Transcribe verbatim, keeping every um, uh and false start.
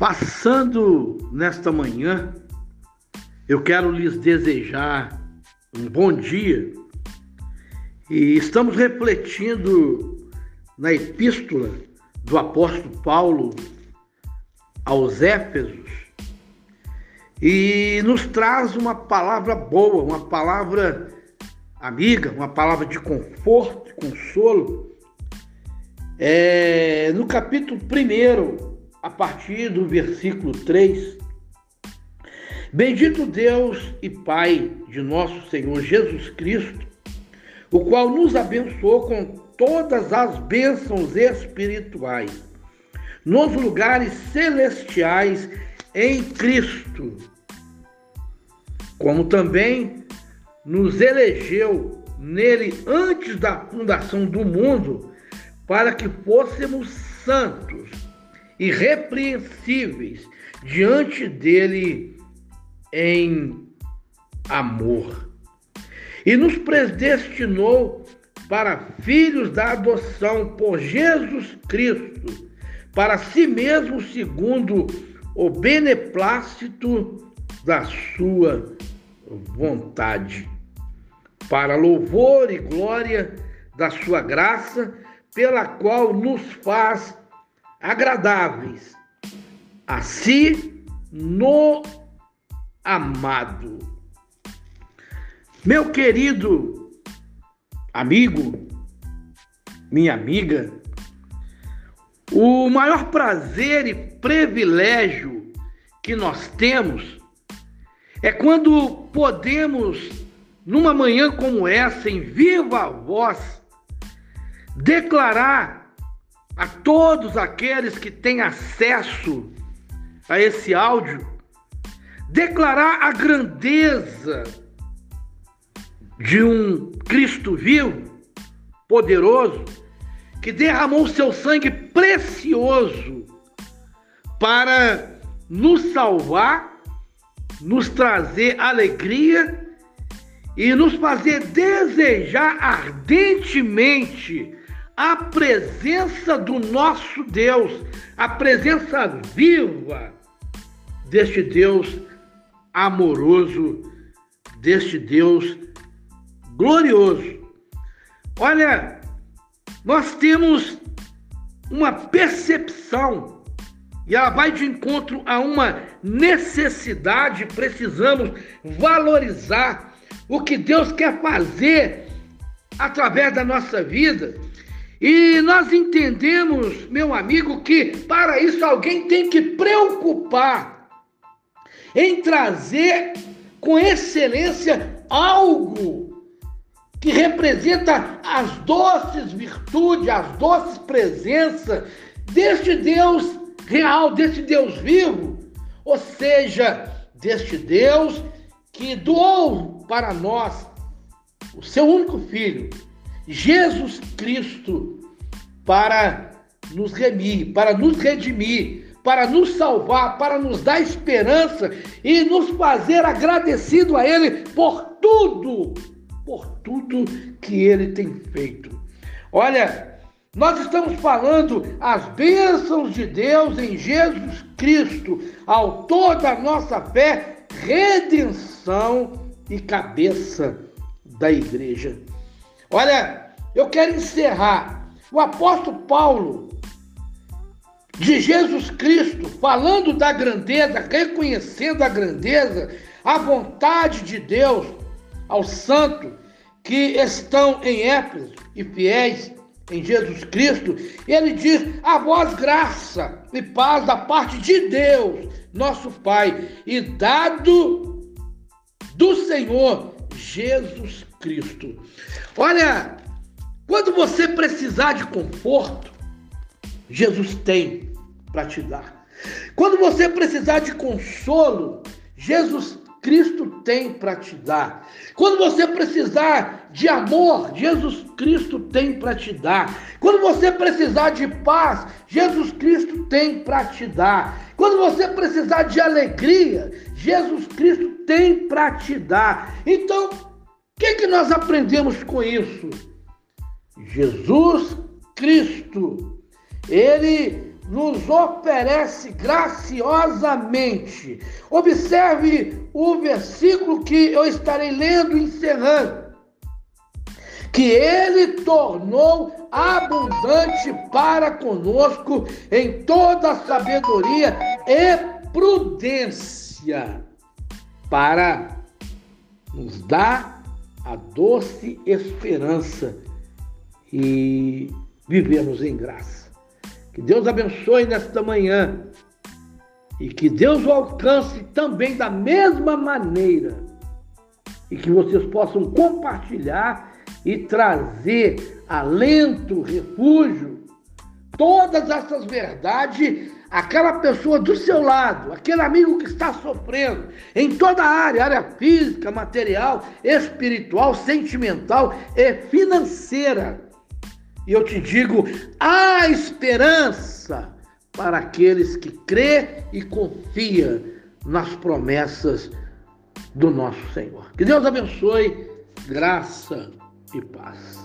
Passando nesta manhã, eu quero lhes desejar um bom dia e estamos refletindo na epístola do apóstolo Paulo aos Éfesos e nos traz uma palavra boa, uma palavra amiga, uma palavra de conforto, consolo. É, no capítulo primeiro, a partir do versículo três, bendito Deus e Pai de nosso Senhor Jesus Cristo, o qual nos abençoou com todas as bênçãos espirituais, nos lugares celestiais em Cristo, como também nos elegeu nele antes da fundação do mundo, para que fôssemos santos irrepreensíveis diante dele em amor. E nos predestinou para filhos da adoção por Jesus Cristo, para si mesmo segundo o beneplácito da sua vontade, para louvor e glória da sua graça, pela qual nos faz agradáveis a si no amado. Meu querido amigo, minha amiga, o maior prazer e privilégio que nós temos é quando podemos, numa manhã como essa, em viva voz, declarar a todos aqueles que têm acesso a esse áudio, declarar a grandeza de um Cristo vivo, poderoso, que derramou seu sangue precioso para nos salvar, nos trazer alegria e nos fazer desejar ardentemente a presença do nosso Deus, a presença viva deste Deus amoroso, deste Deus glorioso. Olha, nós temos uma percepção e ela vai de encontro a uma necessidade. Precisamos valorizar o que Deus quer fazer através da nossa vida. E nós entendemos, meu amigo, que para isso alguém tem que preocupar em trazer com excelência algo que representa as doces virtudes, as doces presenças deste Deus real, deste Deus vivo, ou seja, deste Deus que doou para nós o seu único Filho, Jesus Cristo, para nos remir, para nos redimir, para nos salvar, para nos dar esperança e nos fazer agradecido a Ele por tudo, por tudo que Ele tem feito. Olha, nós estamos falando as bênçãos de Deus em Jesus Cristo, autor da nossa fé, redenção e cabeça da igreja. Olha, eu quero encerrar. O apóstolo Paulo, de Jesus Cristo, falando da grandeza, reconhecendo a grandeza, a vontade de Deus aos santos que estão em Éfeso e fiéis em Jesus Cristo, ele diz: a vós graça e paz da parte de Deus, nosso Pai, e dado do Senhor Jesus Cristo. Olha, quando você precisar de conforto, Jesus tem para te dar. Quando você precisar de consolo, Jesus Cristo tem para te dar. Quando você precisar de amor, Jesus Cristo tem para te dar. Quando você precisar de paz, Jesus Cristo tem para te dar. Quando você precisar de alegria, Jesus Cristo tem para te dar. Então, o que, que nós aprendemos com isso? Jesus Cristo, Ele nos oferece graciosamente. Observe o versículo que eu estarei lendo encerrando. Que ele tornou abundante para conosco em toda sabedoria e prudência, para nos dar a doce esperança e vivermos em graça. Que Deus abençoe nesta manhã e que Deus o alcance também da mesma maneira e que vocês possam compartilhar e trazer alento, refúgio, todas essas verdades àquela pessoa do seu lado, aquele amigo que está sofrendo em toda a área, área física, material, espiritual, sentimental e financeira. E eu te digo, há esperança para aqueles que crê e confia nas promessas do nosso Senhor. Que Deus abençoe, graça e paz.